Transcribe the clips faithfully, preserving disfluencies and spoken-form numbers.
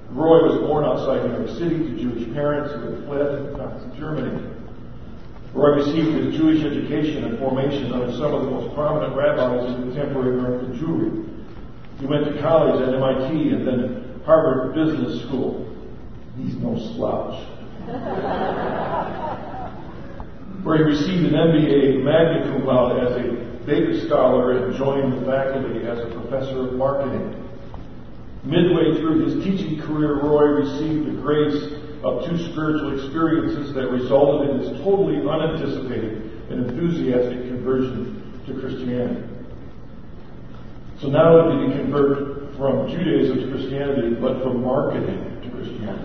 Roy was born outside New York City to Jewish parents who had fled from Nazi Germany. Roy received his Jewish education and formation under some of the most prominent rabbis in contemporary American Jewry. He went to college at M I T and then Harvard Business School. He's no slouch. Where he received an M B A magna cum laude as a Baker Scholar and joined the faculty as a professor of marketing. Midway through his teaching career, Roy received the grace of two spiritual experiences that resulted in his totally unanticipated and enthusiastic conversion to Christianity. So not only did he convert from Judaism to Christianity, but from marketing to Christianity.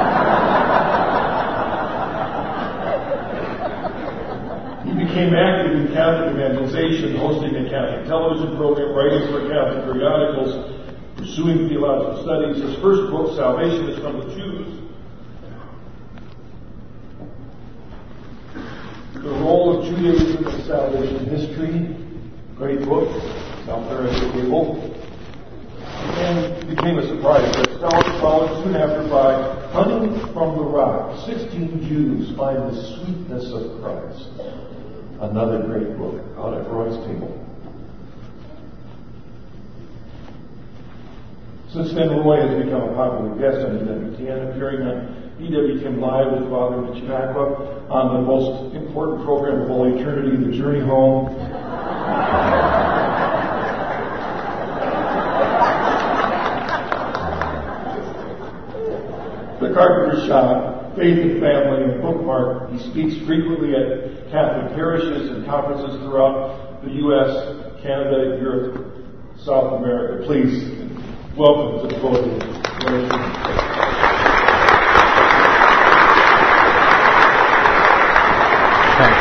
He became active in Catholic evangelization, hosting a Catholic television program, writing for Catholic periodicals, pursuing theological studies. His first book, Salvation is from the Jews. The Role of Judaism in Salvation History, great book, it's out there at the table. And became a surprise bestseller, followed soon after by Honey from the Rock, sixteen Jews Find the Sweetness of Christ. Another great book out at Roy's table. Since then, Roy has become a popular guest on E W T N, appearing on E W T N Live with Father Mitch Nacqua on the most important program of all eternity, The Journey Home. The Carpenter Shop, Faith and Family, and Bookmark. He speaks frequently at Catholic parishes and conferences throughout the U S, Canada, Europe, South America. Please welcome to the podium. Thanks.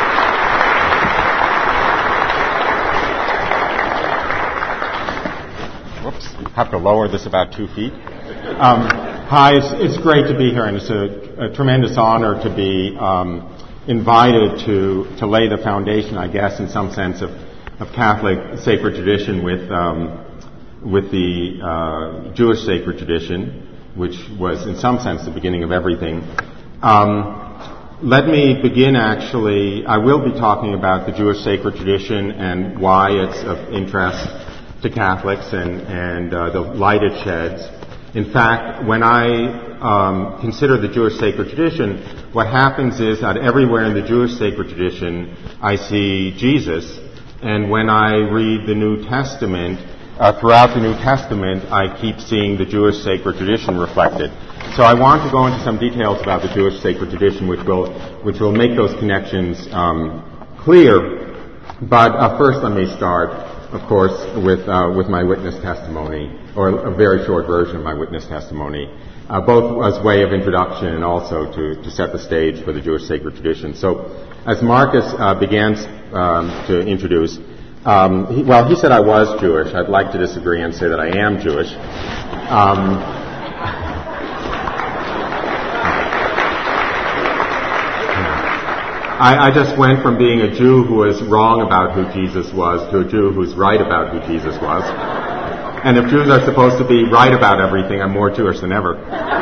Whoops. Have to lower this about two feet. Um, hi, it's, it's great to be here, and it's a, a tremendous honor to be um, invited to, to lay the foundation, I guess, in some sense, of, of Catholic sacred tradition with um, with the uh, Jewish sacred tradition, which was in some sense the beginning of everything. Um, let me begin actually, I will be talking about the Jewish sacred tradition and why it's of interest to Catholics and, and uh, the light it sheds. In fact, when I um, consider the Jewish sacred tradition, what happens is that everywhere in the Jewish sacred tradition I see Jesus, and when I read the New Testament, Uh, throughout the New Testament, I keep seeing the Jewish sacred tradition reflected. So I want to go into some details about the Jewish sacred tradition, which will which will make those connections um, clear. But uh, first, let me start, of course, with uh, with my witness testimony, or a very short version of my witness testimony, uh, both as way of introduction and also to, to set the stage for the Jewish sacred tradition. So, as Marcus uh, began um, to introduce. Um, he, well, he said I was Jewish. I'd like to disagree and say that I am Jewish. Um, I, I just went from being a Jew who was wrong about who Jesus was to a Jew who's right about who Jesus was. And if Jews are supposed to be right about everything, I'm more Jewish than ever.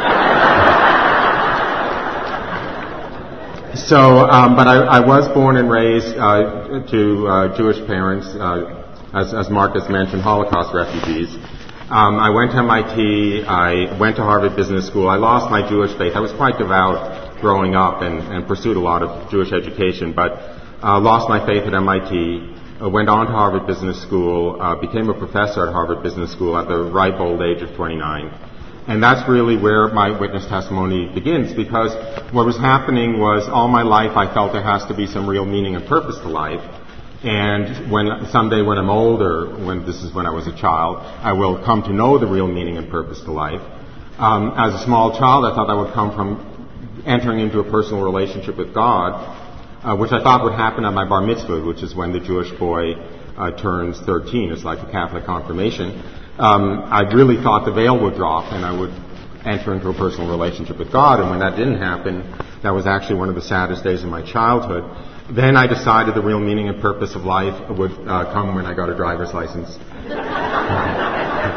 So, um, but I, I was born and raised uh, to uh, Jewish parents, uh, as, as Marcus mentioned, Holocaust refugees. Um, I went to M I T. I went to Harvard Business School. I lost my Jewish faith. I was quite devout growing up and, and pursued a lot of Jewish education, but uh, lost my faith at M I T. Uh, went on to Harvard Business School. Uh, became a professor at Harvard Business School at the ripe old age of twenty-nine. And that's really where my witness testimony begins, because what was happening was all my life I felt there has to be some real meaning and purpose to life. And when someday when I'm older, when this is when I was a child, I will come to know the real meaning and purpose to life. Um, as a small child, I thought that would come from entering into a personal relationship with God, uh, which I thought would happen at my bar mitzvah, which is when the Jewish boy uh, turns thirteen. It's like a Catholic confirmation. Um, I really thought the veil would drop and I would enter into a personal relationship with God. And when that didn't happen, that was actually one of the saddest days of my childhood. Then I decided the real meaning and purpose of life would uh, come when I got a driver's license.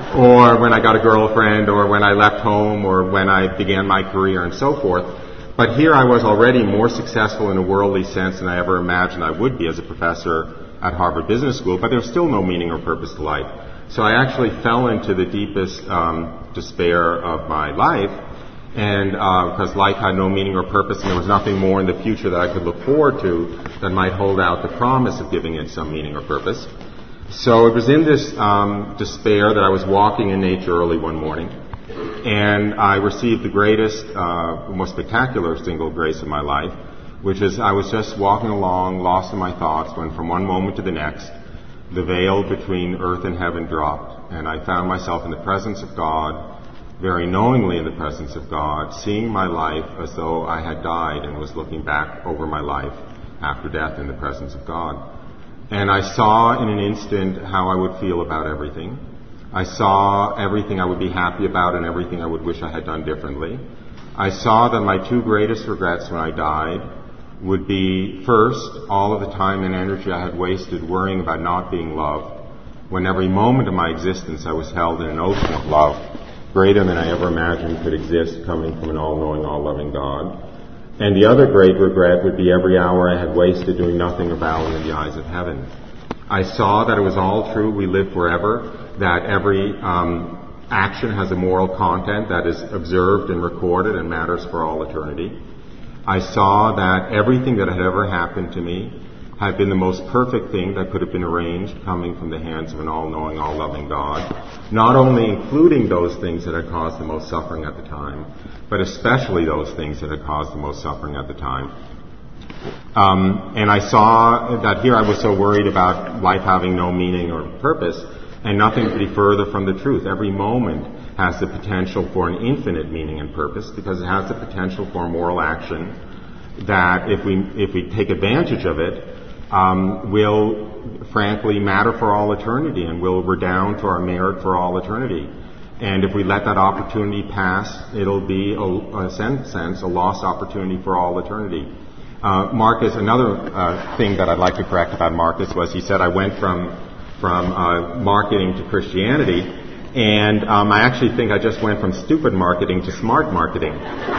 or when I got a girlfriend, or when I left home, or when I began my career, and so forth. But here I was already more successful in a worldly sense than I ever imagined I would be as a professor at Harvard Business School, but there was still no meaning or purpose to life. So I actually fell into the deepest um, despair of my life, and uh, because life had no meaning or purpose, and there was nothing more in the future that I could look forward to that might hold out the promise of giving it some meaning or purpose. So it was in this um, despair that I was walking in nature early one morning, and I received the greatest, uh, most spectacular single grace of my life, which is I was just walking along, lost in my thoughts, when from one moment to the next, the veil between earth and heaven dropped, and I found myself in the presence of God, very knowingly in the presence of God, seeing my life as though I had died and was looking back over my life after death in the presence of God. And I saw in an instant how I would feel about everything. I saw everything I would be happy about and everything I would wish I had done differently. I saw that my two greatest regrets when I died would be, first, all of the time and energy I had wasted worrying about not being loved, when every moment of my existence I was held in an ocean of love, greater than I ever imagined could exist, coming from an all-knowing, all-loving God. And the other great regret would be every hour I had wasted doing nothing of value in the eyes of heaven. I saw that it was all true, we live forever, that every um, action has a moral content that is observed and recorded and matters for all eternity. I saw that everything that had ever happened to me had been the most perfect thing that could have been arranged, coming from the hands of an all-knowing, all-loving God, not only including those things that had caused the most suffering at the time, but especially those things that had caused the most suffering at the time. Um, and I saw that here I was so worried about life having no meaning or purpose, and nothing could be further from the truth. Every moment has the potential for an infinite meaning and purpose, because it has the potential for moral action that, if we if we take advantage of it, um, will frankly matter for all eternity and will redound to our merit for all eternity. And if we let that opportunity pass, it'll be, a, a sense, sense, a lost opportunity for all eternity. Uh, Marcus, another uh, thing that I'd like to correct about Marcus was he said I went from from uh, marketing to Christianity, and um, I actually think I just went from stupid marketing to smart marketing.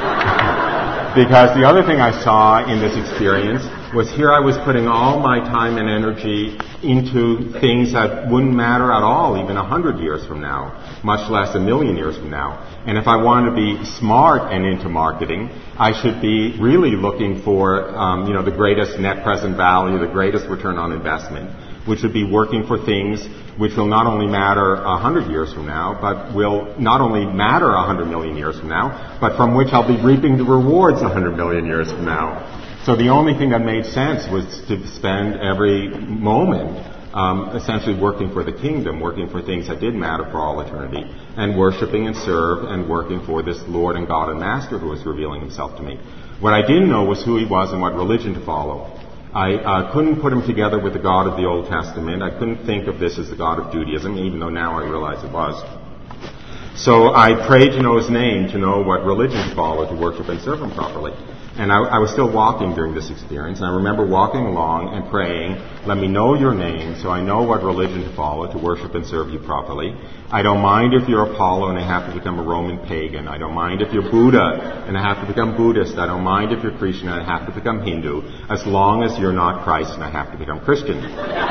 Because the other thing I saw in this experience was here I was putting all my time and energy into things that wouldn't matter at all even a hundred years from now, much less a million years from now. And if I wanted to be smart and into marketing, I should be really looking for, um, you know, the greatest net present value, the greatest return on investment, which would be working for things which will not only matter a hundred years from now, but will not only matter a hundred million years from now, but from which I'll be reaping the rewards a hundred million years from now. So the only thing that made sense was to spend every moment um, essentially working for the kingdom, working for things that did matter for all eternity, and worshiping and serve and working for this Lord and God and Master who was revealing himself to me. What I didn't know was who he was and what religion to follow. I uh, couldn't put him together with the God of the Old Testament. I couldn't think of this as the God of Judaism, even though now I realize it was. So I prayed to know his name, to know what religion to follow, to worship and serve him properly. And I, I was still walking during this experience, and I remember walking along and praying, let me know your name so I know what religion to follow, to worship and serve you properly. I don't mind if you're Apollo and I have to become a Roman pagan. I don't mind if you're Buddha and I have to become Buddhist. I don't mind if you're Krishna and I have to become Hindu, as long as you're not Christ and I have to become Christian.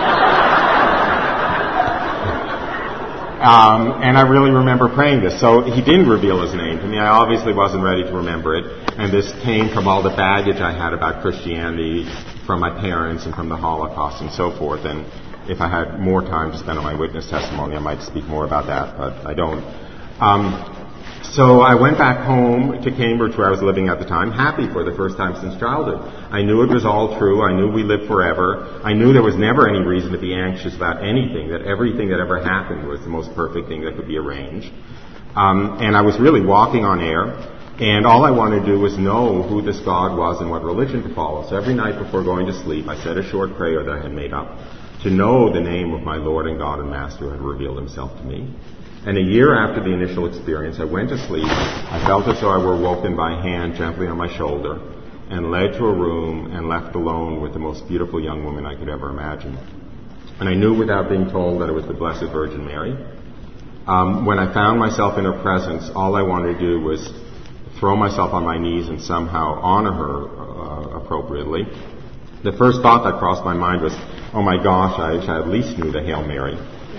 Um, and I really remember praying this. So he didn't reveal his name to me. I obviously wasn't ready to remember it. And this came from all the baggage I had about Christianity from my parents and from the Holocaust and so forth. And if I had more time to spend on my witness testimony, I might speak more about that, but I don't. Um, so I went back home to Cambridge, where I was living at the time, happy for the first time since childhood. I knew it was all true. I knew we lived forever. I knew there was never any reason to be anxious about anything, that everything that ever happened was the most perfect thing that could be arranged. Um, and I was really walking on air, and all I wanted to do was know who this God was and what religion to follow. So every night before going to sleep, I said a short prayer that I had made up to know the name of my Lord and God and Master who had revealed himself to me. And a year after the initial experience, I went to sleep. I felt as though I were woken by a hand gently on my shoulder and led to a room and left alone with the most beautiful young woman I could ever imagine. And I knew without being told that it was the Blessed Virgin Mary. Um, when I found myself in her presence, all I wanted to do was throw myself on my knees and somehow honor her uh, appropriately. The first thought that crossed my mind was, oh my gosh, I, I at least knew the Hail Mary.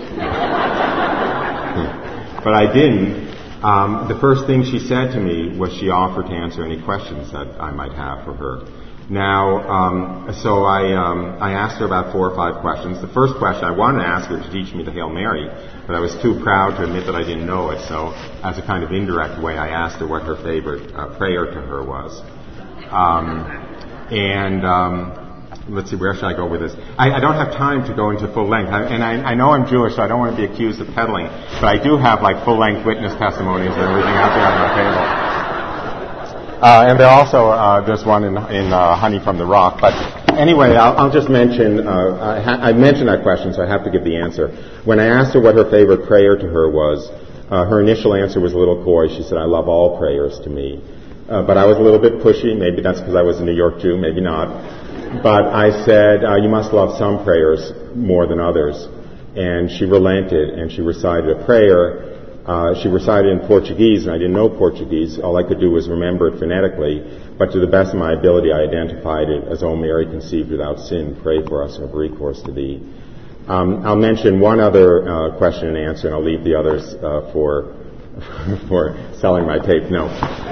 But I didn't. Um, the first thing she said to me was she offered to answer any questions that I might have for her. Now, um, so I, um, I asked her about four or five questions. The first question, I wanted to ask her to teach me the Hail Mary, but I was too proud to admit that I didn't know it. So, as a kind of indirect way, I asked her what her favorite uh, prayer to her was. Um, and um, let's see, where should I go with this? I, I don't have time to go into full length, I, and I, I know I'm Jewish, so I don't want to be accused of peddling, but I do have like full-length witness testimonies and everything out there on my table. Uh, and there also, uh, there's one in, in uh, Honey from the Rock. But anyway, I'll, I'll just mention, uh, I, ha- I mentioned that question, so I have to give the answer. When I asked her what her favorite prayer to her was, uh, her initial answer was a little coy. She said, I love all prayers to me. Uh, but I was a little bit pushy. Maybe that's because I was a New York Jew, maybe not. But I said, uh, you must love some prayers more than others. And she relented, and she recited a prayer. Uh, she recited in Portuguese, and I didn't know Portuguese. All I could do was remember it phonetically, but to the best of my ability, I identified it as, O Mary, conceived without sin, pray for us and have recourse to thee. Um, I'll mention one other uh, question and answer, and I'll leave the others uh, for for selling my tape. No.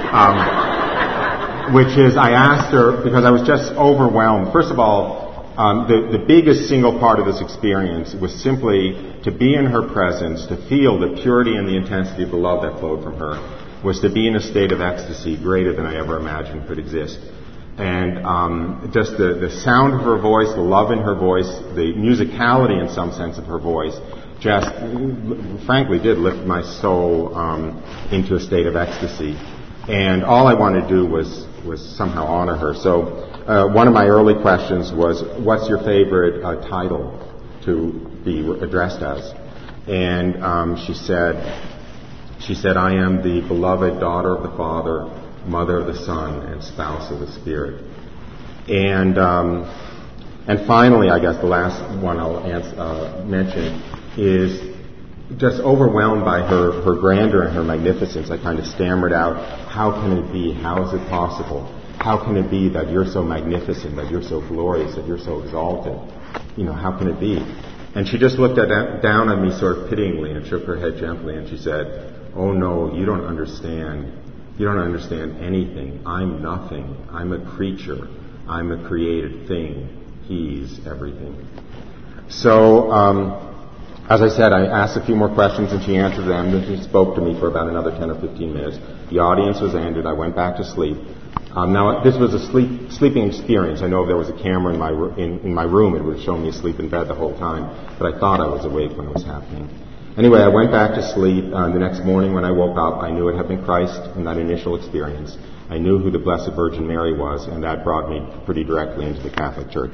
Um, which is, I asked her, because I was just overwhelmed. First of all, Um, the, the biggest single part of this experience was simply to be in her presence, to feel the purity and the intensity of the love that flowed from her, was to be in a state of ecstasy greater than I ever imagined could exist. And um, just the, the sound of her voice, the love in her voice, the musicality in some sense of her voice, just frankly did lift my soul um, into a state of ecstasy. And all I wanted to do was, was somehow honor her. So Uh, one of my early questions was, what's your favorite uh, title to be addressed as? And um, she said, she said, I am the beloved daughter of the Father, mother of the Son, and spouse of the Spirit. And um, and finally, I guess the last one I'll answer, uh, mention is just overwhelmed by her, her grandeur and her magnificence. I kind of stammered out, how can it be? How is it possible? How can it be that you're so magnificent, that you're so glorious, that you're so exalted? You know, how can it be? And she just looked at, down at me sort of pityingly and shook her head gently, and she said, oh no, you don't understand. You don't understand anything. I'm nothing. I'm a creature. I'm a created thing. He's everything. So, um, as I said, I asked a few more questions and she answered them, and she spoke to me for about another ten or fifteen minutes. The audience was ended. I went back to sleep. Um, now, this was a sleep, sleeping experience. I know if there was a camera in my, in, in my room, it would have shown me asleep in bed the whole time, but I thought I was awake when it was happening. Anyway, I went back to sleep. Uh, the next morning when I woke up, I knew it had been Christ in that initial experience. I knew who the Blessed Virgin Mary was, and that brought me pretty directly into the Catholic Church.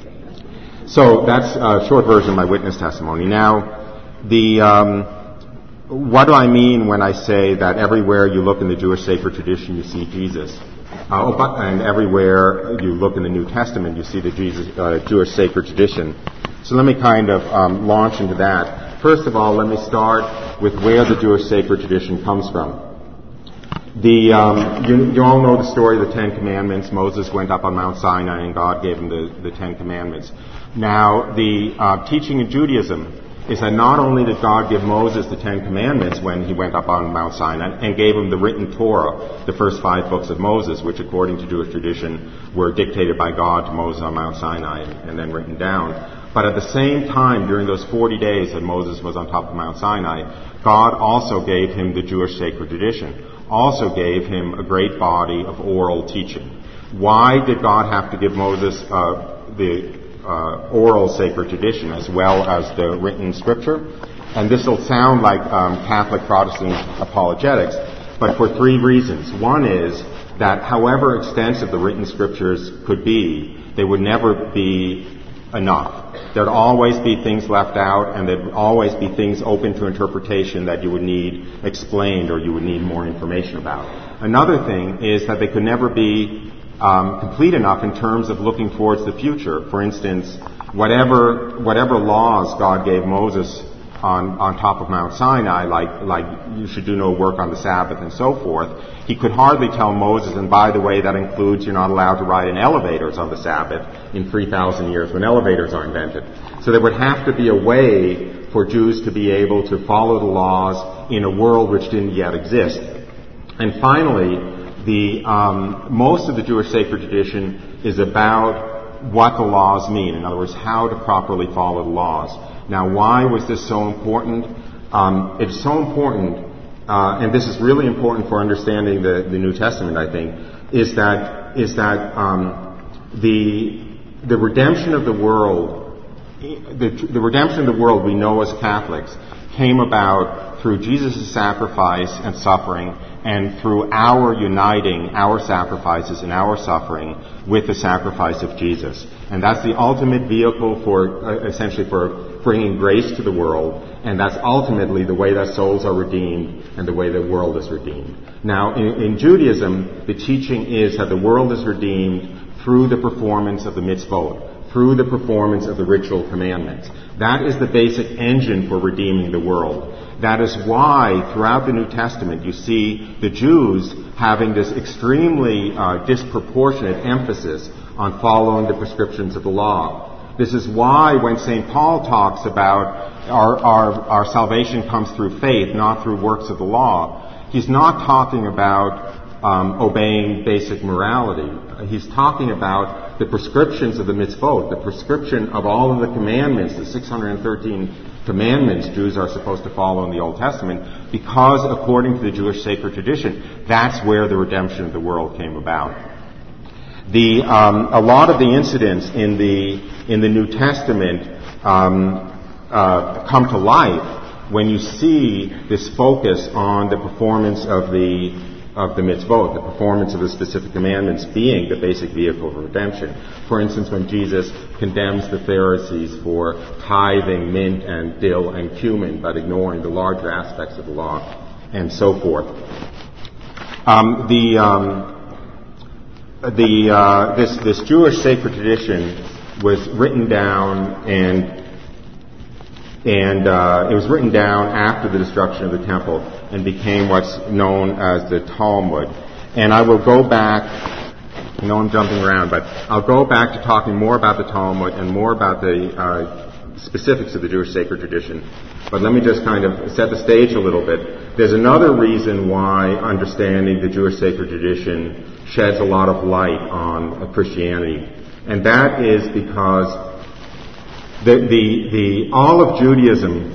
So that's a short version of my witness testimony. Now, the... Um, what do I mean when I say that everywhere you look in the Jewish sacred tradition, you see Jesus? Uh, oh, but, and everywhere you look in the New Testament, you see the Jesus, uh, Jewish sacred tradition. So let me kind of um, launch into that. First of all, let me start with where the Jewish sacred tradition comes from. The um, you, you all know the story of the Ten Commandments. Moses went up on Mount Sinai, and God gave him the, the Ten Commandments. Now, the uh, teaching in Judaism is that not only did God give Moses the Ten Commandments when he went up on Mount Sinai and gave him the written Torah, the first five books of Moses, which according to Jewish tradition were dictated by God to Moses on Mount Sinai and then written down, but at the same time, during those forty days that Moses was on top of Mount Sinai, God also gave him the Jewish sacred tradition, also gave him a great body of oral teaching. Why did God have to give Moses uh, the Uh, oral sacred tradition as well as the written scripture? And this will sound like um, Catholic Protestant apologetics, but for three reasons. One is that however extensive the written scriptures could be, they would never be enough. There'd always be things left out, and there'd always be things open to interpretation that you would need explained or you would need more information about. Another thing is that they could never be Um, complete enough in terms of looking towards the future. For instance, whatever whatever laws God gave Moses on, on top of Mount Sinai, like, like you should do no work on the Sabbath and so forth, he could hardly tell Moses, and by the way, that includes you're not allowed to ride in elevators on the Sabbath in three thousand years when elevators are invented. So there would have to be a way for Jews to be able to follow the laws in a world which didn't yet exist. And finally, the um, most of the Jewish sacred tradition is about what the laws mean. In other words, how to properly follow the laws. Now, why was this so important? Um, it's so important, uh, and this is really important for understanding the, the New Testament, I think, is that is that um, the the redemption of the world, the, the redemption of the world we know as Catholics came about through Jesus' sacrifice and suffering, and through our uniting our sacrifices and our suffering with the sacrifice of Jesus. And that's the ultimate vehicle for, uh, essentially for bringing grace to the world, and that's ultimately the way that souls are redeemed and the way the world is redeemed. Now, in, in Judaism, the teaching is that the world is redeemed through the performance of the mitzvot, through the performance of the ritual commandments. That is the basic engine for redeeming the world. That is why throughout the New Testament you see the Jews having this extremely uh, disproportionate emphasis on following the prescriptions of the law. This is why when Saint Paul talks about our, our, our salvation comes through faith, not through works of the law, he's not talking about um, obeying basic morality. He's talking about the prescriptions of the mitzvot, the prescription of all of the commandments, the six hundred thirteen commandments Jews are supposed to follow in the Old Testament, because according to the Jewish sacred tradition, that's where the redemption of the world came about. The um, a lot of the incidents in the in the New Testament um, uh, come to life when you see this focus on the performance of the of the mitzvot, the performance of the specific commandments being the basic vehicle of redemption. For instance, when Jesus condemns the Pharisees for tithing mint and dill and cumin, but ignoring the larger aspects of the law, and so forth. Um, the um, the uh, this this Jewish sacred tradition was written down and and uh, it was written down after the destruction of the temple and became what's known as the Talmud. And I will go back, I know I'm jumping around, but I'll go back to talking more about the Talmud and more about the uh, specifics of the Jewish sacred tradition. But let me just kind of set the stage a little bit. There's another reason why understanding the Jewish sacred tradition sheds a lot of light on Christianity. And that is because the, the, the, all of Judaism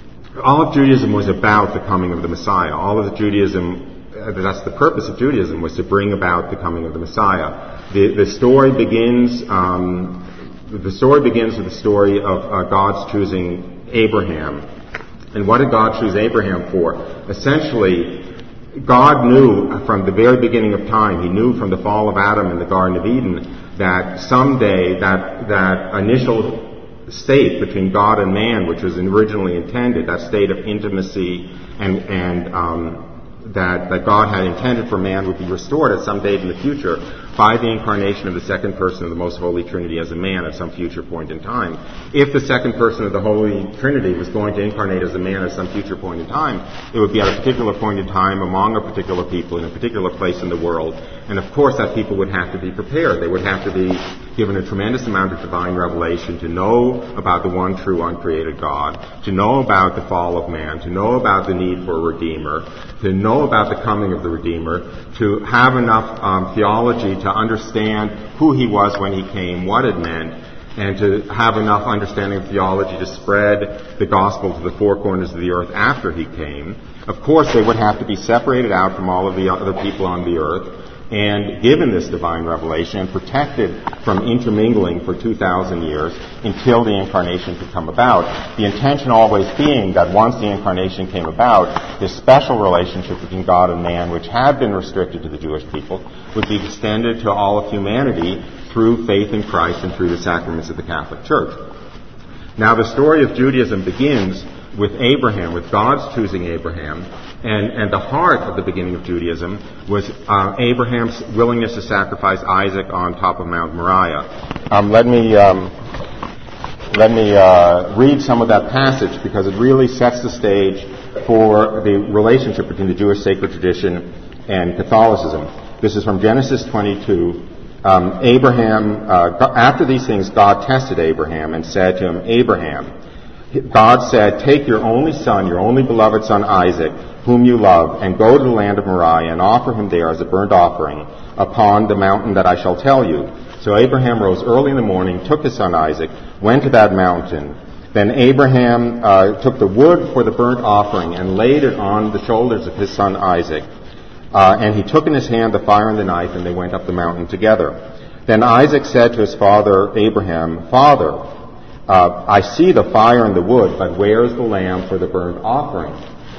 All of Judaism was about the coming of the Messiah. All of the Judaism, that's the purpose of Judaism, was to bring about the coming of the Messiah. The, the story begins, um, the story begins with the story of uh, God's choosing Abraham. And what did God choose Abraham for? Essentially, God knew from the very beginning of time, He knew from the fall of Adam in the Garden of Eden, that someday that, that initial state between God and man, which was originally intended, that state of intimacy and, and um, that, that God had intended for man would be restored at some date in the future by the incarnation of the second person of the Most Holy Trinity as a man at some future point in time. If the second person of the Holy Trinity was going to incarnate as a man at some future point in time, it would be at a particular point in time among a particular people in a particular place in the world. And of course that people would have to be prepared. They would have to be given a tremendous amount of divine revelation to know about the one true uncreated God, to know about the fall of man, to know about the need for a Redeemer, to know about the coming of the Redeemer, to have enough um, theology to understand who He was when He came, what it meant, and to have enough understanding of theology to spread the gospel to the four corners of the earth after He came. Of course, they would have to be separated out from all of the other people on the earth and given this divine revelation and protected from intermingling for two thousand years until the incarnation could come about. The intention always being that once the incarnation came about, this special relationship between God and man, which had been restricted to the Jewish people, would be extended to all of humanity through faith in Christ and through the sacraments of the Catholic Church. Now, the story of Judaism begins with Abraham, with God's choosing Abraham, and, and the heart of the beginning of Judaism was uh, Abraham's willingness to sacrifice Isaac on top of Mount Moriah. Um, let me um, let me uh, read some of that passage because it really sets the stage for the relationship between the Jewish sacred tradition and Catholicism. This is from Genesis twenty-two. Um, Abraham, uh, after these things, God tested Abraham and said to him, Abraham, God said, take your only son, your only beloved son Isaac, whom you love, and go to the land of Moriah and offer him there as a burnt offering upon the mountain that I shall tell you. So Abraham rose early in the morning, took his son Isaac, went to that mountain. Then Abraham uh, took the wood for the burnt offering and laid it on the shoulders of his son Isaac. Uh, and he took in his hand the fire and the knife, and they went up the mountain together. Then Isaac said to his father Abraham, Father, uh, I see the fire and the wood, but where is the lamb for the burnt offering?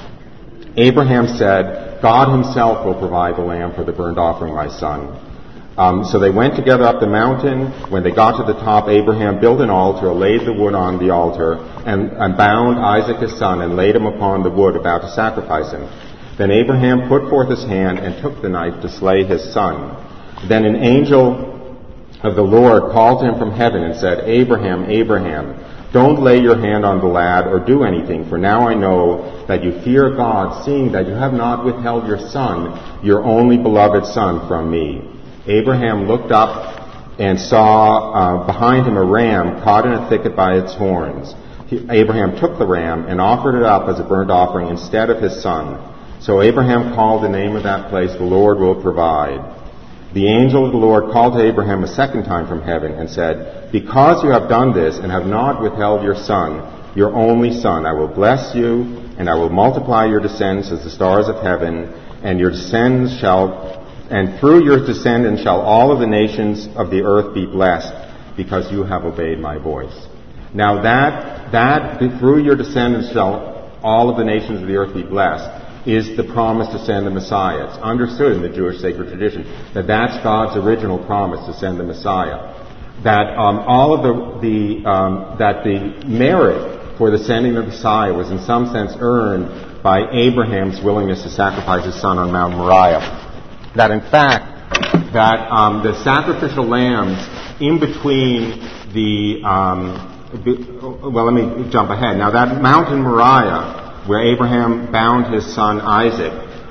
Abraham said, God himself will provide the lamb for the burnt offering, my son. Um, so they went together up the mountain. When they got to the top, Abraham built an altar, laid the wood on the altar, and, and bound Isaac his son, and laid him upon the wood, about to sacrifice him. Then Abraham put forth his hand and took the knife to slay his son. Then an angel of the Lord called to him from heaven and said, Abraham, Abraham, don't lay your hand on the lad or do anything, for now I know that you fear God, seeing that you have not withheld your son, your only beloved son, from me. Abraham looked up and saw uh, behind him a ram caught in a thicket by its horns. He, Abraham took the ram and offered it up as a burnt offering instead of his son. So Abraham called the name of that place, the Lord will provide. The angel of the Lord called to Abraham a second time from heaven and said, because you have done this and have not withheld your son, your only son, I will bless you, and I will multiply your descendants as the stars of heaven, and your descendants shall, and through your descendants shall all of the nations of the earth be blessed, because you have obeyed my voice. Now that, that through your descendants shall all of the nations of the earth be blessed, is the promise to send the Messiah. It's understood in the Jewish sacred tradition that that's God's original promise to send the Messiah. That um, all of the, the um, that the merit for the sending of the Messiah was in some sense earned by Abraham's willingness to sacrifice his son on Mount Moriah. That in fact, that um, the sacrificial lambs in between the um, be, well, let me jump ahead. Now that mountain Moriah, where Abraham bound his son Isaac,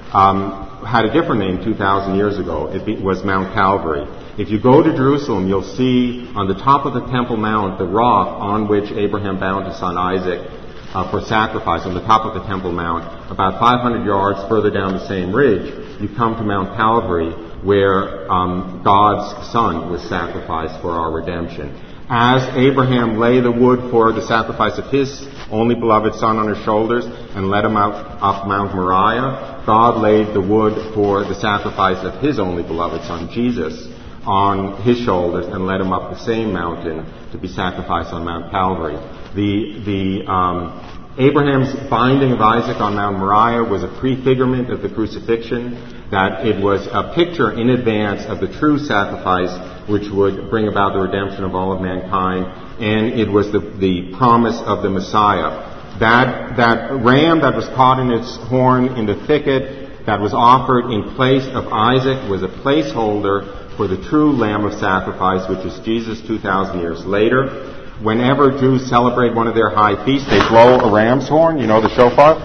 um, had a different name two thousand years ago. It be, was Mount Calvary. If you go to Jerusalem, you'll see on the top of the Temple Mount the rock on which Abraham bound his son Isaac uh, for sacrifice, on the top of the Temple Mount. About five hundred yards further down the same ridge, you come to Mount Calvary, where um, God's Son was sacrificed for our redemption. As Abraham lay the wood for the sacrifice of his only beloved son on his shoulders and led him out up Mount Moriah, God laid the wood for the sacrifice of his only beloved son, Jesus, on his shoulders and led him up the same mountain to be sacrificed on Mount Calvary. The, the, um, Abraham's binding of Isaac on Mount Moriah was a prefigurement of the crucifixion, that it was a picture in advance of the true sacrifice which would bring about the redemption of all of mankind, and it was the, the promise of the Messiah. That, that ram that was caught in its horn in the thicket, that was offered in place of Isaac, was a placeholder for the true Lamb of sacrifice, which is Jesus two thousand years later. Whenever Jews celebrate one of their high feasts, they blow a ram's horn, you know, the shofar,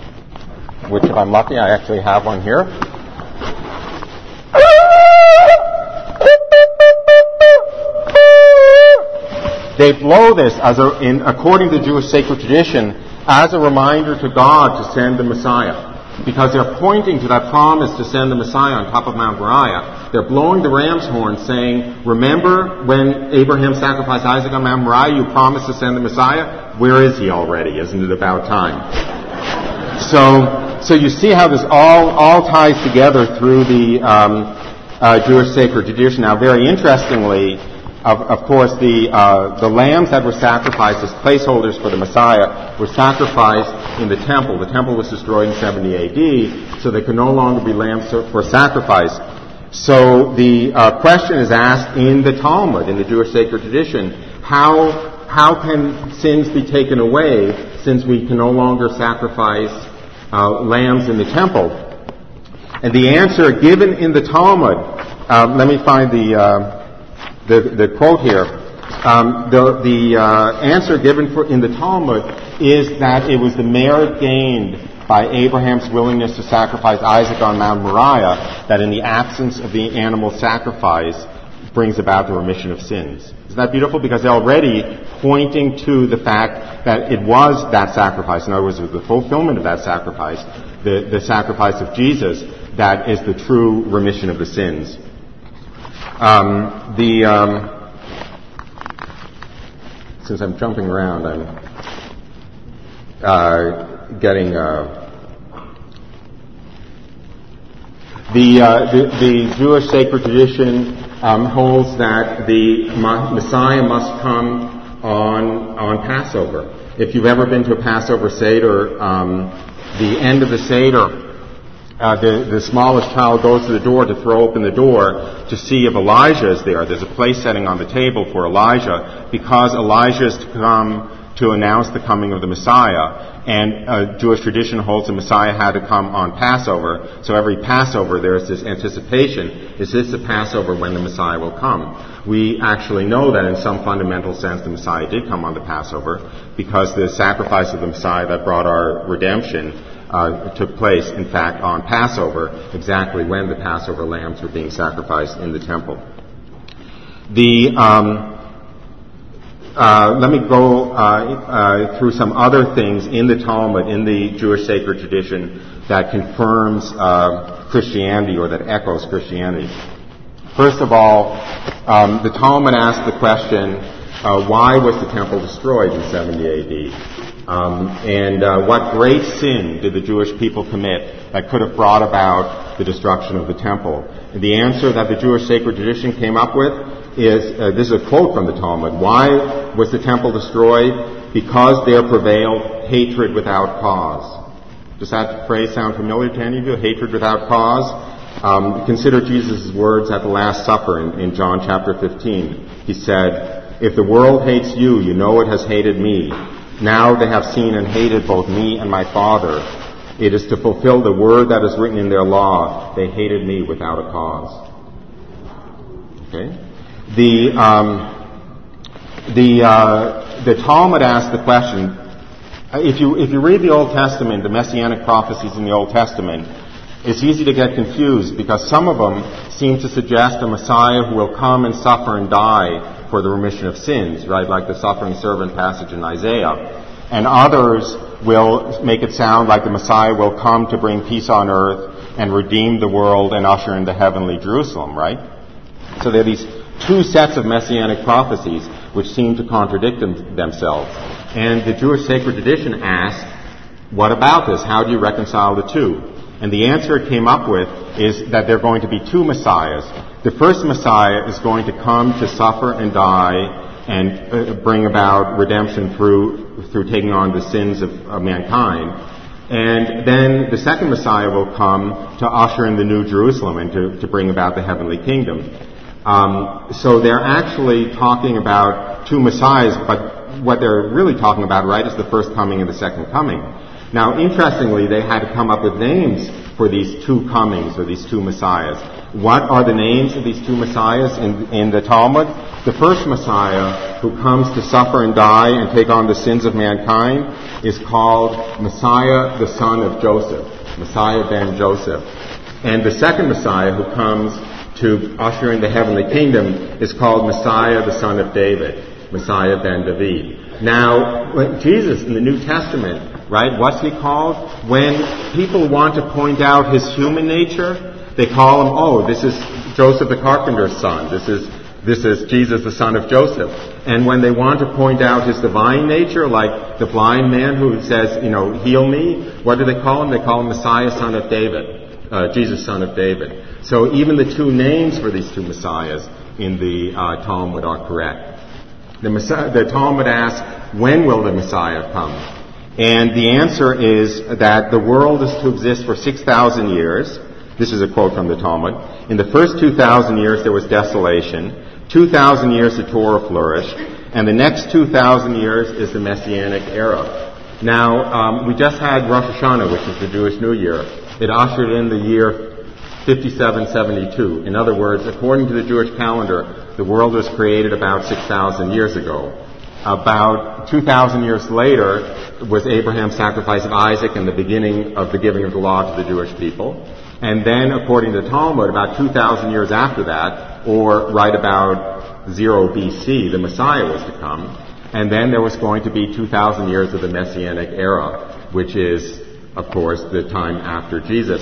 which if I'm lucky, I actually have one here. They blow this, as a, in, according to Jewish sacred tradition, as a reminder to God to send the Messiah. Because they're pointing to that promise to send the Messiah on top of Mount Moriah. They're blowing the ram's horn saying, remember when Abraham sacrificed Isaac on Mount Moriah, you promised to send the Messiah? Where is he already? Isn't it about time? So, so you see how this all, all ties together through the um, uh, Jewish sacred tradition. Now, very interestingly, Of, of course, the uh, the lambs that were sacrificed as placeholders for the Messiah were sacrificed in the temple. The temple was destroyed in seventy A D, so they could no longer be lambs for sacrifice. So the uh, question is asked in the Talmud, in the Jewish sacred tradition, how how can sins be taken away since we can no longer sacrifice uh, lambs in the temple? And the answer given in the Talmud, uh, let me find the... Uh, The, the quote here Um, the the uh, answer given for, in the Talmud is that it was the merit gained by Abraham's willingness to sacrifice Isaac on Mount Moriah that in the absence of the animal sacrifice brings about the remission of sins. Isn't that beautiful? Because they're already pointing to the fact that it was that sacrifice, in other words, it was the fulfillment of that sacrifice, the, the sacrifice of Jesus, that is the true remission of the sins. Um, the um, since I'm jumping around, I'm uh, getting uh, the, uh, the the Jewish sacred tradition um, holds that the Messiah must come on on Passover. If you've ever been to a Passover Seder, um, the end of the Seder, Uh, the, the smallest child goes to the door to throw open the door to see if Elijah is there. There's a place setting on the table for Elijah because Elijah is to come to announce the coming of the Messiah. And uh, Jewish tradition holds the Messiah had to come on Passover. So every Passover there's this anticipation. Is this the Passover when the Messiah will come? We actually know that in some fundamental sense the Messiah did come on the Passover because the sacrifice of the Messiah that brought our redemption Uh, took place, in fact, on Passover, exactly when the Passover lambs were being sacrificed in the temple. The um, uh, let me go uh, uh, through some other things in the Talmud, in the Jewish sacred tradition, that confirms uh, Christianity or that echoes Christianity. First of all, um, the Talmud asks the question, uh, why was the temple destroyed in seventy A D? Um, and uh, what great sin did the Jewish people commit that could have brought about the destruction of the temple? And the answer that the Jewish sacred tradition came up with is, uh, this is a quote from the Talmud, why was the temple destroyed? Because there prevailed hatred without cause. Does that phrase sound familiar to any of you? Hatred without cause? Um, consider Jesus' words at the Last Supper in, in John chapter fifteen. He said, "If the world hates you, you know it has hated me. Now they have seen and hated both me and my Father. It is to fulfill the word that is written in their law. They hated me without a cause." Okay. The um, the uh, the Talmud asks the question. If you if you read the Old Testament, the messianic prophecies in the Old Testament, it's easy to get confused because some of them seem to suggest a Messiah who will come and suffer and die for the remission of sins, right? Like the suffering servant passage in Isaiah. And others will make it sound like the Messiah will come to bring peace on earth and redeem the world and usher in the heavenly Jerusalem, right? So there are these two sets of messianic prophecies which seem to contradict them, themselves. And the Jewish sacred tradition asks, what about this? How do you reconcile the two? And the answer it came up with is that there are going to be two Messiahs. The first Messiah is going to come to suffer and die and uh, bring about redemption through through taking on the sins of, of mankind. And then the second Messiah will come to usher in the New Jerusalem and to, to bring about the heavenly kingdom. Um, so they're actually talking about two Messiahs, but what they're really talking about, right, is the first coming and the second coming. Now, interestingly, they had to come up with names for these two comings, or these two Messiahs. What are the names of these two Messiahs in, in the Talmud? The first Messiah, who comes to suffer and die and take on the sins of mankind, is called Messiah, the son of Joseph, Messiah ben Joseph. And the second Messiah, who comes to usher in the heavenly kingdom, is called Messiah, the son of David, Messiah ben David. Now, when Jesus in the New Testament, right, what's he called? When people want to point out his human nature, they call him, oh, this is Joseph the carpenter's son. This is this is Jesus the son of Joseph. And when they want to point out his divine nature, like the blind man who says, you know, heal me, what do they call him? They call him Messiah, son of David, uh, Jesus, son of David. So even the two names for these two Messiahs in the uh, Talmud are correct. The, Messiah, the Talmud asks, when will the Messiah come? And the answer is that the world is to exist for six thousand years. This is a quote from the Talmud. In the first two thousand years there was desolation. two thousand years the Torah flourished. And the next two thousand years is the Messianic era. Now, um, we just had Rosh Hashanah, which is the Jewish New Year. It ushered in the year fifty-seven seventy-two. In other words, according to the Jewish calendar, The world was created about six thousand years ago. About two thousand years later was Abraham's sacrifice of Isaac and the beginning of the giving of the law to the Jewish people. And then, according to the Talmud, about two thousand years after that, or right about zero B C, the Messiah was to come. And then there was going to be two thousand years of the Messianic era, which is, of course, the time after Jesus.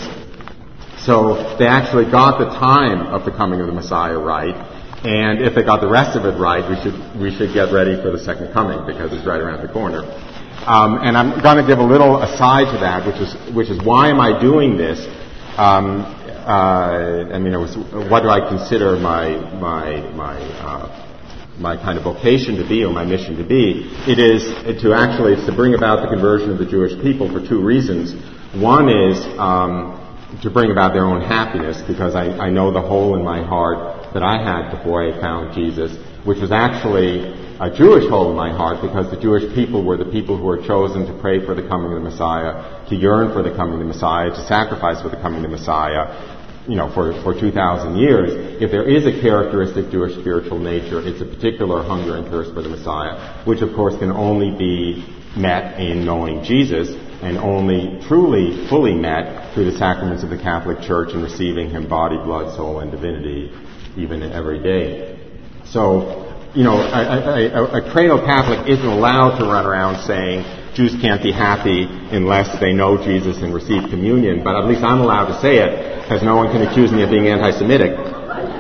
So they actually got the time of the coming of the Messiah right. And if they got the rest of it right, we should we should get ready for the second coming, because it's right around the corner. Um, and I'm going to give a little aside to that, which is which is why am I doing this? Um, uh, I mean, it was, what do I consider my my my uh, my kind of vocation to be, or my mission to be? It is to actually it's to bring about the conversion of the Jewish people for two reasons. One is um, to bring about their own happiness, because I, I know the hole in my heart that I had before I found Jesus, which was actually a Jewish hole in my heart, because the Jewish people were the people who were chosen to pray for the coming of the Messiah, to yearn for the coming of the Messiah, to sacrifice for the coming of the Messiah, you know, for, for two thousand years. If there is a characteristic Jewish spiritual nature, it's a particular hunger and thirst for the Messiah, which of course can only be met in knowing Jesus, and only truly, fully met through the sacraments of the Catholic Church and receiving Him body, blood, soul, and divinity, even every day. So, you know, a, a, a cradle Catholic isn't allowed to run around saying Jews can't be happy unless they know Jesus and receive communion, but at least I'm allowed to say it, because no one can accuse me of being anti-Semitic.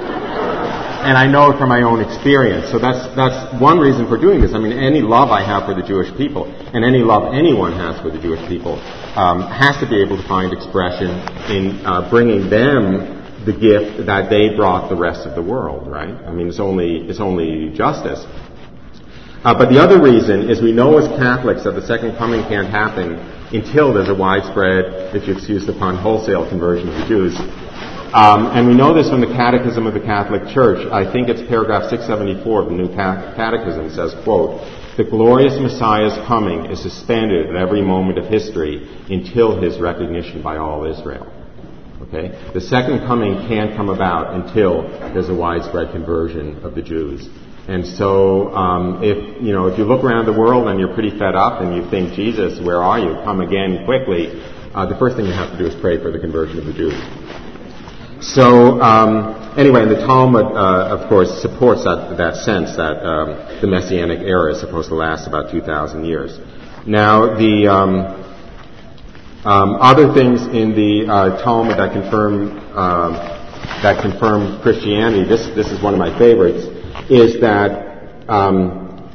And I know it from my own experience. So that's that's one reason for doing this. I mean, any love I have for the Jewish people, and any love anyone has for the Jewish people, um, has to be able to find expression in uh, bringing them the gift that they brought the rest of the world, right? I mean, it's only it's only justice. Uh, but the other reason is we know as Catholics that the second coming can't happen until there's a widespread, if you excuse the pun, wholesale conversion of the Jews. Um, and we know this from the Catechism of the Catholic Church. I think it's paragraph six seventy-four of the New Catechism says, quote, "The glorious Messiah's coming is suspended at every moment of history until his recognition by all Israel." Okay? The second coming can't come about until there's a widespread conversion of the Jews. And so, um, if, you know, if you look around the world and you're pretty fed up and you think, Jesus, where are you? Come again quickly. Uh, the first thing you have to do is pray for the conversion of the Jews. So, um, anyway, and the Talmud, uh, of course, supports that, that sense that um, the Messianic era is supposed to last about two thousand years. Now, the um, um, other things in the uh, Talmud that confirm um, that confirm Christianity, this this is one of my favorites, is that um,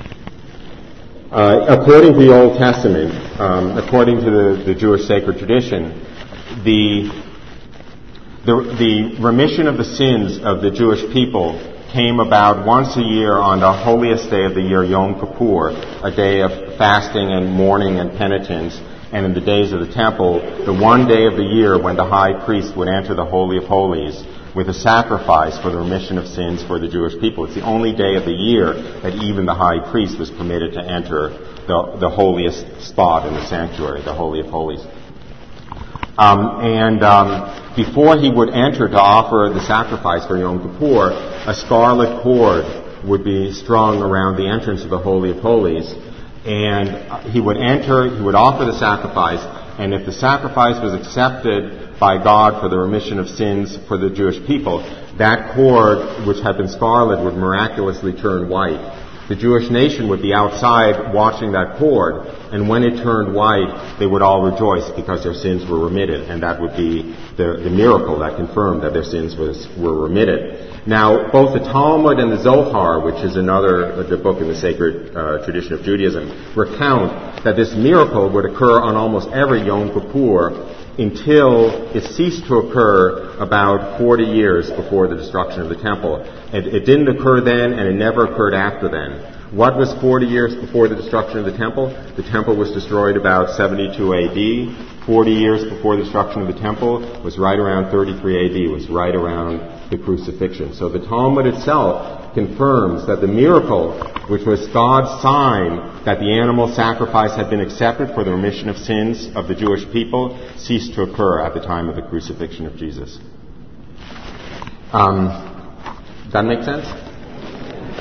uh, according to the Old Testament, um, according to the, the Jewish sacred tradition, the The, the remission of the sins of the Jewish people came about once a year on the holiest day of the year, Yom Kippur, a day of fasting and mourning and penitence, and in the days of the temple, the one day of the year when the high priest would enter the Holy of Holies with a sacrifice for the remission of sins for the Jewish people. It's the only day of the year that even the high priest was permitted to enter the, the holiest spot in the sanctuary, the Holy of Holies. Um, and um, before he would enter to offer the sacrifice for Yom Kippur, a scarlet cord would be strung around the entrance of the Holy of Holies. And he would enter, he would offer the sacrifice, and if the sacrifice was accepted by God for the remission of sins for the Jewish people, that cord, which had been scarlet, would miraculously turn white. The Jewish nation would be outside watching that cord, and when it turned white, they would all rejoice because their sins were remitted, and that would be the, the miracle that confirmed that their sins was, were remitted. Now, both the Talmud and the Zohar, which is another uh, the book in the sacred uh, tradition of Judaism, recount that this miracle would occur on almost every Yom Kippur until it ceased to occur about forty years before the destruction of the temple. It, it didn't occur then, and it never occurred after then. What was forty years before the destruction of the temple? The temple was destroyed about seventy-two A D. forty years before the destruction of the temple was right around thirty-three A D, was right around the crucifixion. So the Talmud itself confirms that the miracle, which was God's sign that the animal sacrifice had been accepted for the remission of sins of the Jewish people, ceased to occur at the time of the crucifixion of Jesus. Um, does that make sense?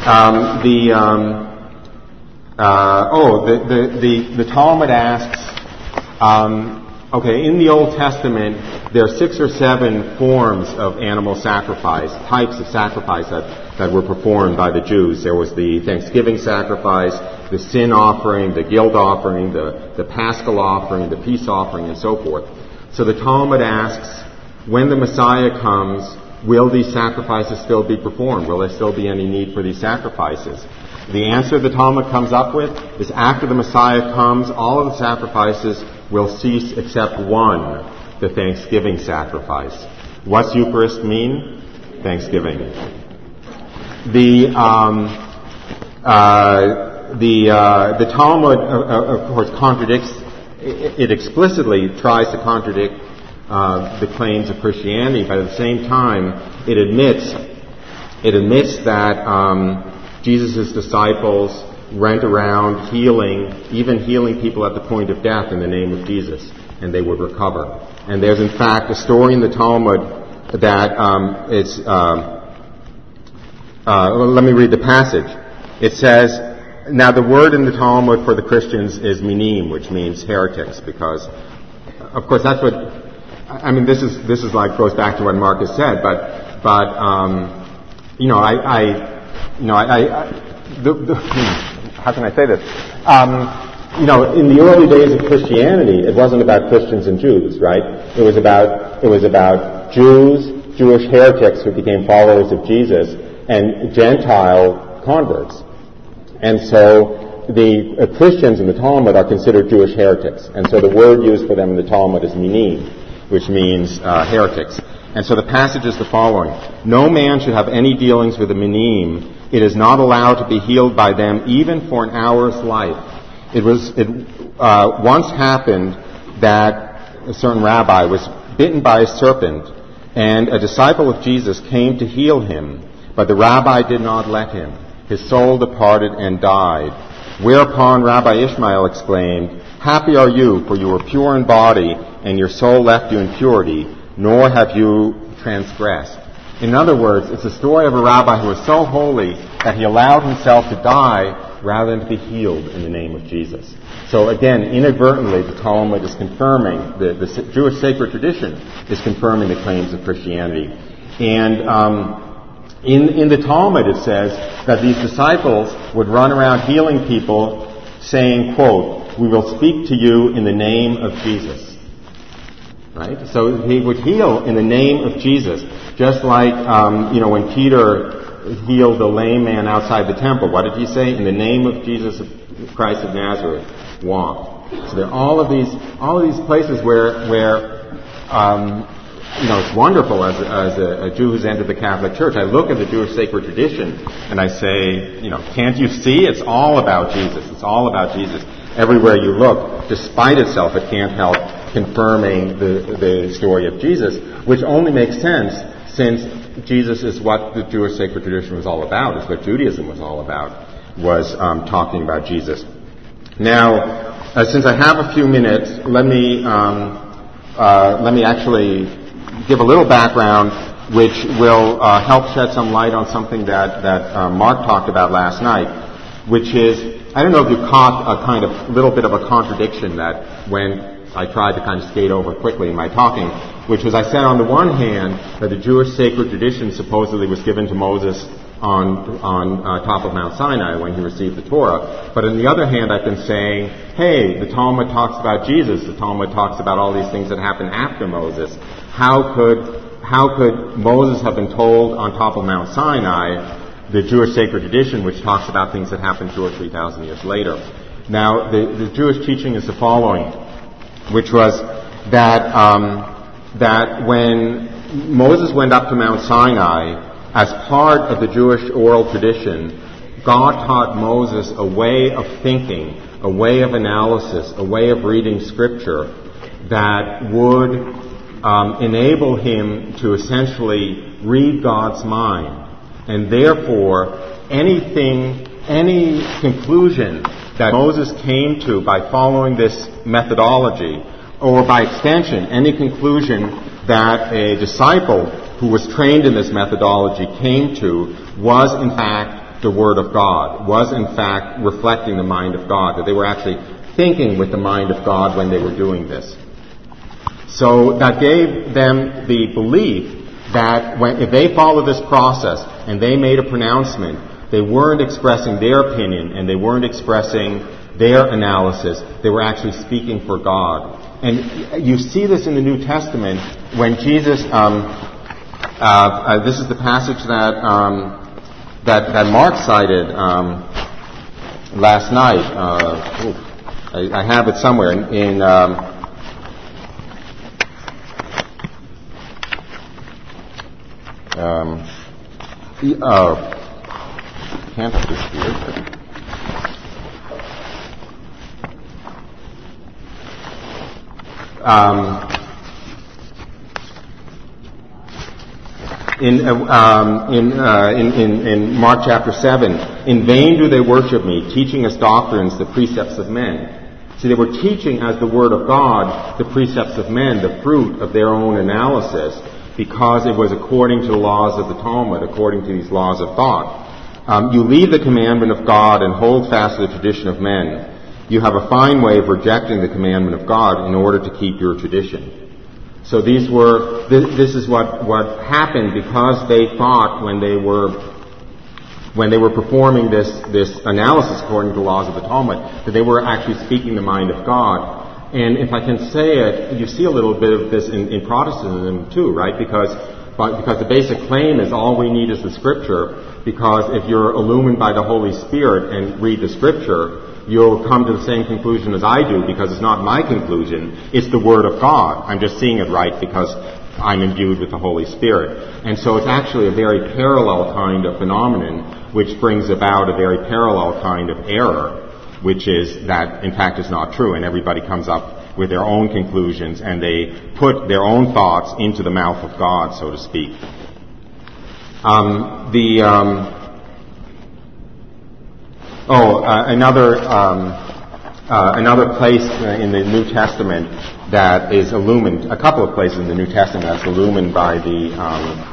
Um, the um, uh, oh, the, the the the Talmud asks. Um, Okay, in the Old Testament, there are six or seven forms of animal sacrifice, types of sacrifice that, that were performed by the Jews. There was the Thanksgiving sacrifice, the sin offering, the guilt offering, the, the Paschal offering, the peace offering, and so forth. So the Talmud asks, when the Messiah comes, will these sacrifices still be performed? Will there still be any need for these sacrifices? The answer the Talmud comes up with is after the Messiah comes, all of the sacrifices will cease except one, the Thanksgiving sacrifice. What's Eucharist mean? Thanksgiving. The um, uh, the uh, the Talmud, uh, of course, contradicts. It explicitly tries to contradict uh, the claims of Christianity, but at the same time, it admits it admits that um, Jesus' disciples went around healing, even healing people at the point of death in the name of Jesus, and they would recover. And there's in fact a story in the Talmud that um, it's. Um, uh, well, let me read the passage. It says, now the word in the Talmud for the Christians is minim, which means heretics, because, of course, that's what. I mean, this is this is like goes back to what Mark has said, but but um, you know, I, I you know, I. I the, the, How can I say this? Um, you know, in the early days of Christianity, it wasn't about Christians and Jews, right? It was about it was about Jews, Jewish heretics who became followers of Jesus, and Gentile converts. And so the uh, Christians in the Talmud are considered Jewish heretics, and so the word used for them in the Talmud is minim, which means uh, heretics. And so the passage is the following: no man should have any dealings with the minim. It is not allowed to be healed by them even for an hour's life. It was it uh, once happened that a certain rabbi was bitten by a serpent, and a disciple of Jesus came to heal him, but the rabbi did not let him. His soul departed and died. Whereupon Rabbi Ishmael exclaimed, "Happy are you, for you were pure in body, and your soul left you in purity, nor have you transgressed." In other words, it's a story of a rabbi who was so holy that he allowed himself to die rather than to be healed in the name of Jesus. So again, inadvertently, the Talmud is confirming, the, the Jewish sacred tradition is confirming the claims of Christianity. And um, in, in the Talmud it says that these disciples would run around healing people saying, quote, "We will speak to you in the name of Jesus." Right? So he would heal in the name of Jesus. Just like, um, you know, when Peter healed the lame man outside the temple, what did he say? In the name of Jesus Christ of Nazareth, walk. So there are all of these, all of these places where, where, um, you know, it's wonderful as, a, as a, a Jew who's entered the Catholic Church. I look at the Jewish sacred tradition and I say, you know, can't you see? It's all about Jesus. It's all about Jesus. Everywhere you look, despite itself, it can't help confirming the, the story of Jesus, which only makes sense since Jesus is what the Jewish sacred tradition was all about, is what Judaism was all about, was um, talking about Jesus. Now, uh, since I have a few minutes, let me um, uh, let me actually give a little background which will uh, help shed some light on something that, that uh, Mark talked about last night, which is, I don't know if you caught a kind of little bit of a contradiction that when I tried to kind of skate over quickly in my talking, which was I said on the one hand that the Jewish sacred tradition supposedly was given to Moses on on uh, top of Mount Sinai when he received the Torah. But on the other hand, I've been saying, hey, the Talmud talks about Jesus. The Talmud talks about all these things that happened after Moses. How could how could Moses have been told on top of Mount Sinai the Jewish sacred tradition, which talks about things that happened two or three thousand years later? Now, the, the Jewish teaching is the following, which was that um, that when Moses went up to Mount Sinai, as part of the Jewish oral tradition, God taught Moses a way of thinking, a way of analysis, a way of reading Scripture that would um, enable him to essentially read God's mind. And therefore, anything, any conclusion that Moses came to by following this methodology, or by extension, any conclusion that a disciple who was trained in this methodology came to, was in fact the Word of God, was in fact reflecting the mind of God, that they were actually thinking with the mind of God when they were doing this. So that gave them the belief that when, if they followed this process and they made a pronouncement, they weren't expressing their opinion and they weren't expressing their analysis. They were actually speaking for God. And you see this in the New Testament when Jesus, um, uh, uh, this is the passage that um, that, that Mark cited um, last night. Uh, ooh, I, I have it somewhere in, in um, Um, uh, can't put this here. Um, in, uh, um, in, uh, in, in, in Mark chapter seven, in vain do they worship me, teaching as doctrines the precepts of men. See, they were teaching as the Word of God the precepts of men, the fruit of their own analysis, because it was according to the laws of the Talmud, according to these laws of thought. Um, you leave the commandment of God and hold fast to the tradition of men. You have a fine way of rejecting the commandment of God in order to keep your tradition. So these were, this, this is what, what happened because they thought when they were, when they were performing this, this analysis according to the laws of the Talmud, that they were actually speaking the mind of God. And if I can say it, you see a little bit of this in, in Protestantism too, right? Because, but, because the basic claim is all we need is the Scripture, because if you're illumined by the Holy Spirit and read the Scripture, you'll come to the same conclusion as I do, because it's not my conclusion, it's the Word of God. I'm just seeing it right because I'm imbued with the Holy Spirit. And so it's actually a very parallel kind of phenomenon, which brings about a very parallel kind of error, which is that, in fact, is not true, and everybody comes up with their own conclusions, and they put their own thoughts into the mouth of God, so to speak. Um, the um, oh, uh, another um, uh, another place in the New Testament that is illumined, a couple of places in the New Testament that's illumined by the um,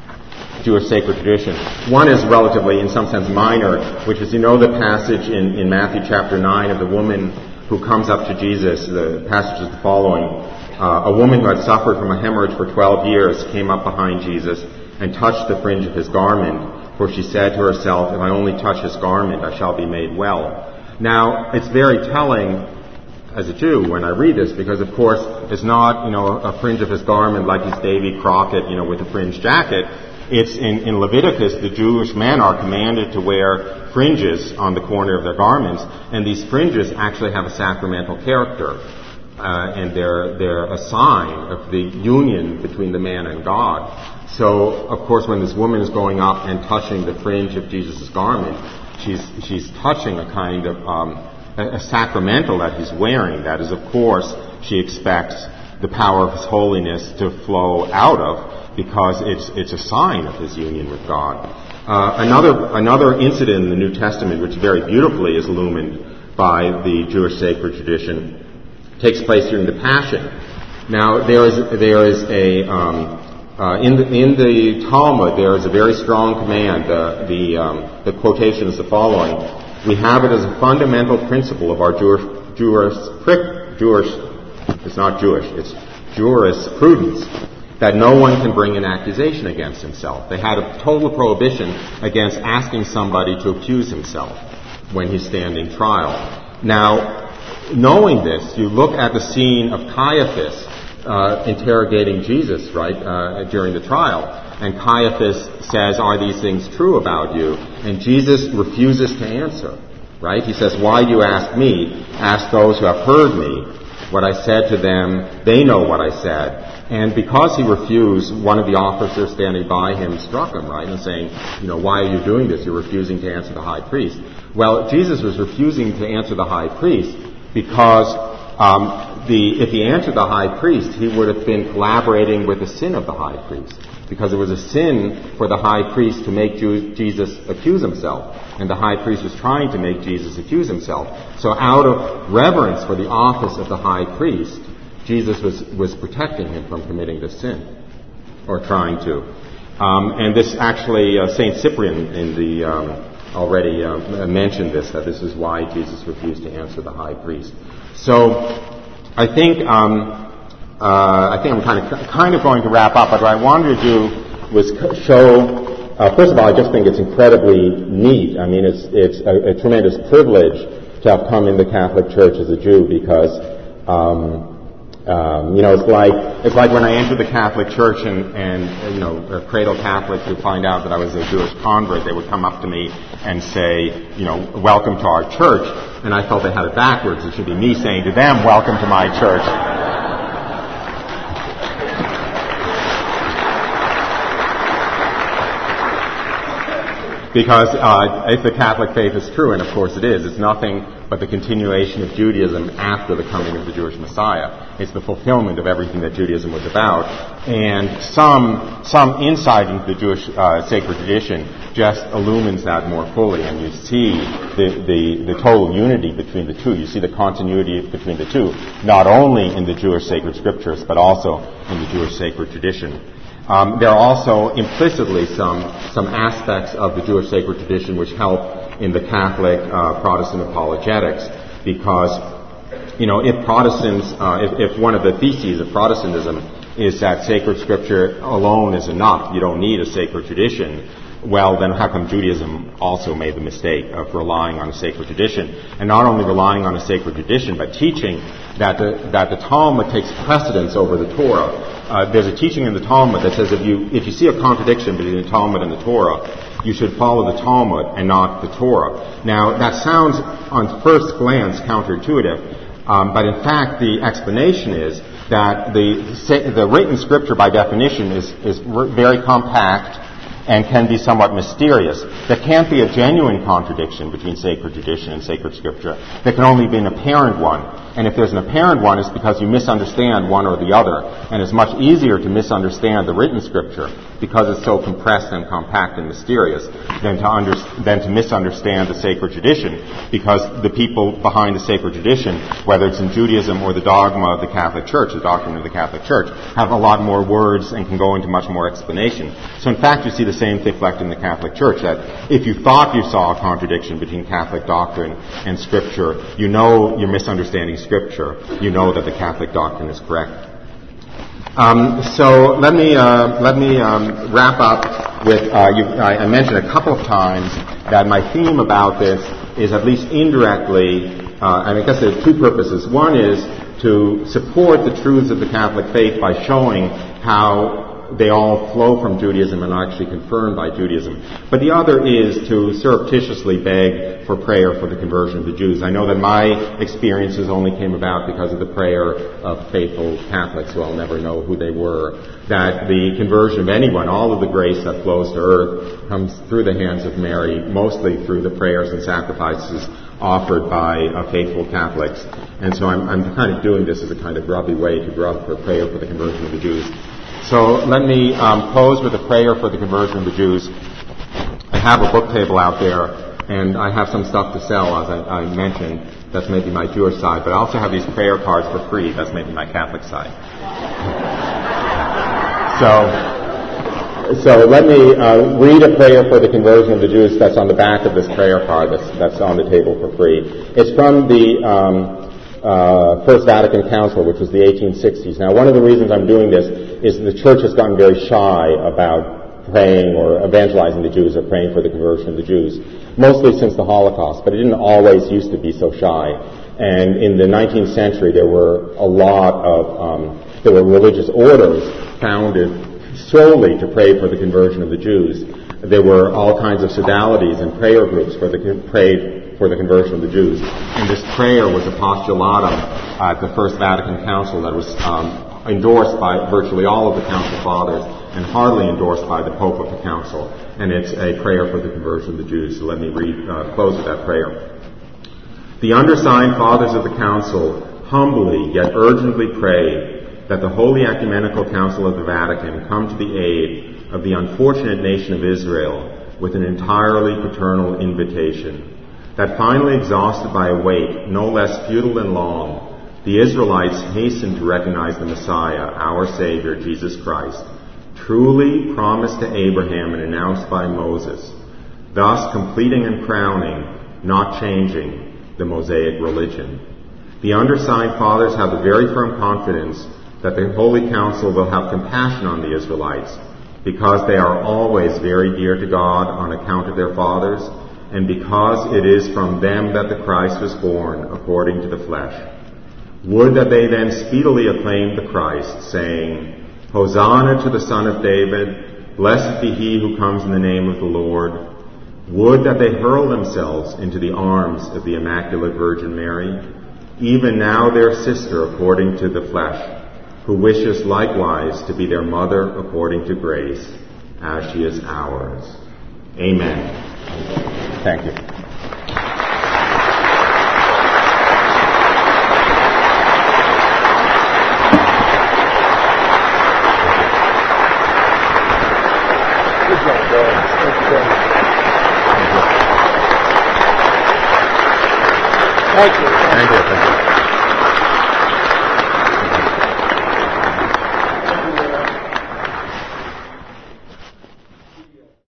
Jewish sacred tradition. One is relatively, in some sense, minor, which is, you know, the passage in, in Matthew chapter nine of the woman who comes up to Jesus. The passage is the following. Uh, a woman who had suffered from a hemorrhage for twelve years came up behind Jesus and touched the fringe of his garment, for she said to herself, if I only touch his garment, I shall be made well. Now, it's very telling as a Jew when I read this, because, of course, it's not, you know, a fringe of his garment like he's Davy Crockett, you know, with a fringe jacket. It's in, in Leviticus, the Jewish men are commanded to wear fringes on the corner of their garments, and these fringes actually have a sacramental character, uh, and they're, they're a sign of the union between the man and God. So, of course, when this woman is going up and touching the fringe of Jesus' garment, she's, she's touching a kind of um, a, a sacramental that he's wearing. That is, of course, she expects the power of his holiness to flow out of, because it's it's a sign of his union with God. Uh, another another incident in the New Testament, which very beautifully is illumined by the Jewish sacred tradition, takes place during the Passion. Now there is there is a um, uh, in the in the Talmud there is a very strong command. The the um, the quotation is the following: we have it as a fundamental principle of our Jewish Jewish Jewish it's not Jewish it's jurisprudence, that no one can bring an accusation against himself. They had a total prohibition against asking somebody to accuse himself when he's standing trial. Now, knowing this, you look at the scene of Caiaphas uh, interrogating Jesus, right, uh, during the trial. And Caiaphas says, are these things true about you? And Jesus refuses to answer, right? He says, why do you ask me? Ask those who have heard me. What I said to them, they know what I said. And because he refused, one of the officers standing by him struck him, right, and saying, you know, why are you doing this? You're refusing to answer the high priest. Well, Jesus was refusing to answer the high priest because um, the if he answered the high priest, he would have been collaborating with the sin of the high priest, because it was a sin for the high priest to make Jew- Jesus accuse himself, and the high priest was trying to make Jesus accuse himself. So out of reverence for the office of the high priest, Jesus was, was protecting him from committing this sin, or trying to. Um, and this actually, uh, Saint Cyprian in the um, already uh, mentioned this, that this is why Jesus refused to answer the high priest. So I think um, uh, I think I'm kind of kind of going to wrap up, but what I wanted to do was show. Uh, first of all, I just think it's incredibly neat. I mean, it's it's a, a tremendous privilege to have come in the Catholic Church as a Jew because. Um, Um, you know, it's like it's like when I entered the Catholic Church and, and you know, cradle Catholics would find out that I was a Jewish convert. They would come up to me and say, you know, welcome to our church. And I felt they had it backwards. It should be me saying to them, welcome to my church. Because uh, if the Catholic faith is true, and of course it is, it's nothing but the continuation of Judaism after the coming of the Jewish Messiah. It's the fulfillment of everything that Judaism was about. And some some insight into the Jewish uh, sacred tradition just illumines that more fully, and you see the, the, the total unity between the two. You see the continuity between the two, not only in the Jewish sacred scriptures, but also in the Jewish sacred tradition. Um, there are also implicitly some some aspects of the Jewish sacred tradition which help in the Catholic uh, Protestant apologetics, because you know if Protestants, uh, if, if one of the theses of Protestantism is that sacred scripture alone is enough, you don't need a sacred tradition. Well, then how come Judaism also made the mistake of relying on a sacred tradition? And not only relying on a sacred tradition, but teaching that the, that the Talmud takes precedence over the Torah. Uh, there's a teaching in the Talmud that says if you, if you see a contradiction between the Talmud and the Torah, you should follow the Talmud and not the Torah. Now, that sounds on first glance counterintuitive, um, but in fact the explanation is that the, the written scripture by definition is, is very compact and can be somewhat mysterious. There can't be a genuine contradiction between sacred tradition and sacred scripture. There can only be an apparent one. And if there's an apparent one, it's because you misunderstand one or the other. And it's much easier to misunderstand the written scripture because it's so compressed and compact and mysterious than to, under, than to misunderstand the sacred tradition, because the people behind the sacred tradition, whether it's in Judaism or the dogma of the Catholic Church, the doctrine of the Catholic Church, have a lot more words and can go into much more explanation. So in fact, you see the same thing reflected in the Catholic Church, that if you thought you saw a contradiction between Catholic doctrine and Scripture, you know you're misunderstanding Scripture. You know that the Catholic doctrine is correct. Um, so let me uh, let me um, wrap up with. Uh, you, I, I mentioned a couple of times that my theme about this is at least indirectly. Uh, and I guess there are two purposes. One is to support the truths of the Catholic faith by showing how they all flow from Judaism and are actually confirmed by Judaism. But the other is to surreptitiously beg for prayer for the conversion of the Jews. I know that my experiences only came about because of the prayer of faithful Catholics who I'll never know who they were, that the conversion of anyone, all of the grace that flows to earth, comes through the hands of Mary, mostly through the prayers and sacrifices offered by uh, faithful Catholics. And so I'm, I'm kind of doing this as a kind of grubby way to grub for prayer for the conversion of the Jews. So let me um, close with a prayer for the conversion of the Jews. I have a book table out there, and I have some stuff to sell, as I, I mentioned. That's maybe my Jewish side. But I also have these prayer cards for free. That's maybe my Catholic side. so, so let me uh, read a prayer for the conversion of the Jews that's on the back of this prayer card that's, that's on the table for free. It's from the Um, Uh, First Vatican Council, which was the eighteen sixties. Now, one of the reasons I'm doing this is the Church has gotten very shy about praying or evangelizing the Jews or praying for the conversion of the Jews, mostly since the Holocaust, but it didn't always used to be so shy. And in the nineteenth century, there were a lot of, um, there were religious orders founded solely to pray for the conversion of the Jews. There were all kinds of sodalities and prayer groups for the prayed for the conversion of the Jews. And this prayer was a postulatum at the First Vatican Council that was um, endorsed by virtually all of the Council Fathers and hardly endorsed by the Pope of the Council. And it's a prayer for the conversion of the Jews. So let me read, uh, close with that prayer. The undersigned Fathers of the Council humbly yet urgently pray that the Holy Ecumenical Council of the Vatican come to the aid of the unfortunate nation of Israel with an entirely paternal invitation, that finally exhausted by a wait no less futile than long, the Israelites hasten to recognize the Messiah, our Savior, Jesus Christ, truly promised to Abraham and announced by Moses, thus completing and crowning, not changing, the Mosaic religion. The undersigned fathers have a very firm confidence that the Holy Council will have compassion on the Israelites, because they are always very dear to God on account of their fathers, and because it is from them that the Christ was born according to the flesh. Would that they then speedily acclaim the Christ, saying, Hosanna to the Son of David, blessed be he who comes in the name of the Lord. Would that they hurl themselves into the arms of the Immaculate Virgin Mary, even now their sister according to the flesh, who wishes likewise to be their mother according to grace, as she is ours. Amen. Thank you. Good job, guys. Thank you. Thank you. Thank you. Thank you.